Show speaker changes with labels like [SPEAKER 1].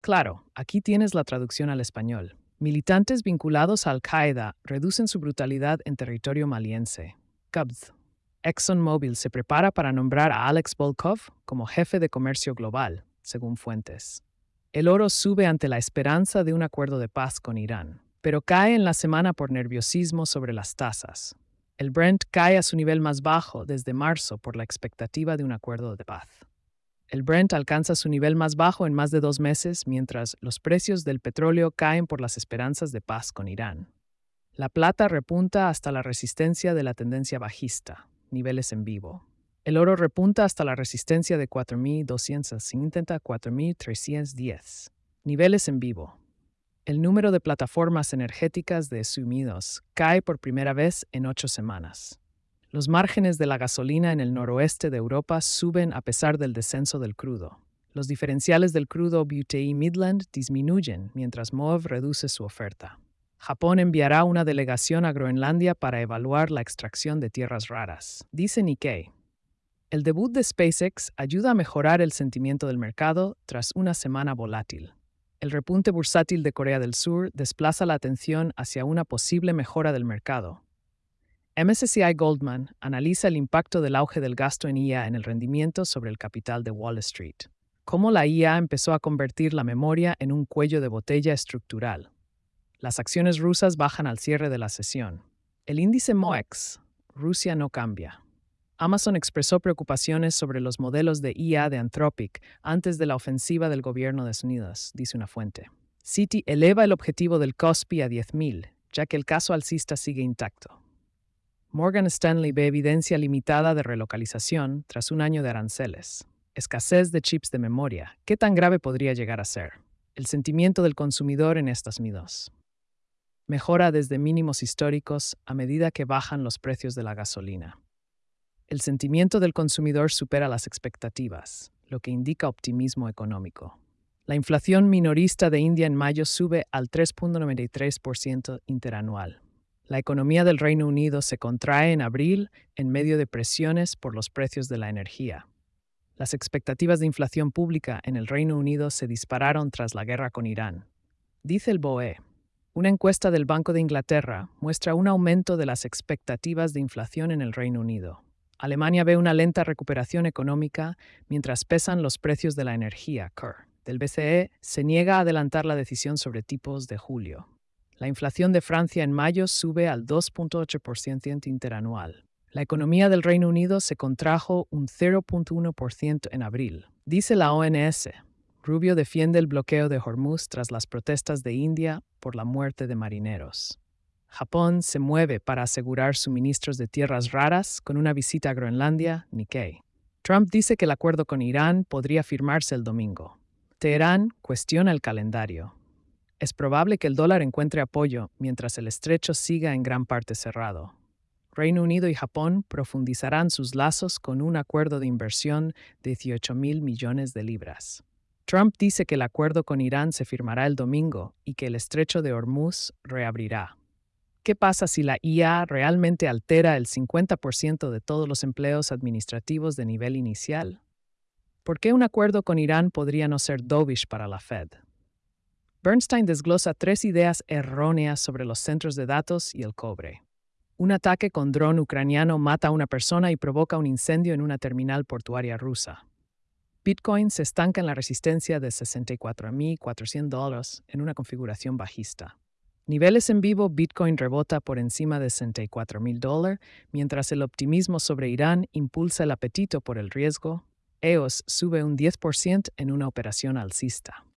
[SPEAKER 1] Claro, aquí tienes la traducción al español. Militantes vinculados a Al-Qaeda reducen su brutalidad en territorio maliense. Qabd. ExxonMobil se prepara para nombrar a Alex Volkov como jefe de comercio global, según fuentes. El oro sube ante la esperanza de un acuerdo de paz con Irán, pero cae en la semana por nerviosismo sobre las tasas. El Brent cae a su nivel más bajo desde marzo por la expectativa de un acuerdo de paz. El Brent alcanza su nivel más bajo en más de 2 meses, mientras los precios del petróleo caen por las esperanzas de paz con Irán. La plata repunta hasta la resistencia de la tendencia bajista, niveles en vivo. El oro repunta hasta la resistencia de 4.250 a 4.310, niveles en vivo. El número de plataformas energéticas de sumidos cae por primera vez en 8 semanas. Los márgenes de la gasolina en el noroeste de Europa suben a pesar del descenso del crudo. Los diferenciales del crudo WTI Midland disminuyen mientras MOVE reduce su oferta. Japón enviará una delegación a Groenlandia para evaluar la extracción de tierras raras, dice Nikkei. El debut de SpaceX ayuda a mejorar el sentimiento del mercado tras una semana volátil. El repunte bursátil de Corea del Sur desplaza la atención hacia una posible mejora del mercado. MSCI Goldman analiza el impacto del auge del gasto en IA en el rendimiento sobre el capital de Wall Street. Cómo la IA empezó a convertir la memoria en un cuello de botella estructural. Las acciones rusas bajan al cierre de la sesión. El índice MOEX, Rusia no cambia. Amazon expresó preocupaciones sobre los modelos de IA de Anthropic antes de la ofensiva del gobierno de Estados Unidos, dice una fuente. Citi eleva el objetivo del KOSPI a 10.000, ya que el caso alcista sigue intacto. Morgan Stanley ve evidencia limitada de relocalización tras un año de aranceles. Escasez de chips de memoria. ¿Qué tan grave podría llegar a ser? El sentimiento del consumidor en Estados Unidos. Mejora desde mínimos históricos a medida que bajan los precios de la gasolina. El sentimiento del consumidor supera las expectativas, lo que indica optimismo económico. La inflación minorista de India en mayo sube al 3.93% interanual. La economía del Reino Unido se contrae en abril en medio de presiones por los precios de la energía. Las expectativas de inflación pública en el Reino Unido se dispararon tras la guerra con Irán. Dice el BOE. Una encuesta del Banco de Inglaterra muestra un aumento de las expectativas de inflación en el Reino Unido. Alemania ve una lenta recuperación económica mientras pesan los precios de la energía, del BCE se niega a adelantar la decisión sobre tipos de julio. La inflación de Francia en mayo sube al 2.8% interanual. La economía del Reino Unido se contrajo un 0.1% en abril. Dice la ONS. Rubio defiende el bloqueo de Hormuz tras las protestas de India por la muerte de marineros. Japón se mueve para asegurar suministros de tierras raras con una visita a Groenlandia, Nikkei. Trump dice que el acuerdo con Irán podría firmarse el domingo. Teherán cuestiona el calendario. Es probable que el dólar encuentre apoyo mientras el estrecho siga en gran parte cerrado. Reino Unido y Japón profundizarán sus lazos con un acuerdo de inversión de 18.000 millones de libras. Trump dice que el acuerdo con Irán se firmará el domingo y que el estrecho de Hormuz reabrirá. ¿Qué pasa si la IA realmente altera el 50% de todos los empleos administrativos de nivel inicial? ¿Por qué un acuerdo con Irán podría no ser dovish para la Fed? Bernstein desglosa 3 ideas erróneas sobre los centros de datos y el cobre. Un ataque con dron ucraniano mata a una persona y provoca un incendio en una terminal portuaria rusa. Bitcoin se estanca en la resistencia de $64.400 en una configuración bajista. Niveles en vivo, Bitcoin rebota por encima de $64.000, mientras el optimismo sobre Irán impulsa el apetito por el riesgo. EOS sube un 10% en una operación alcista.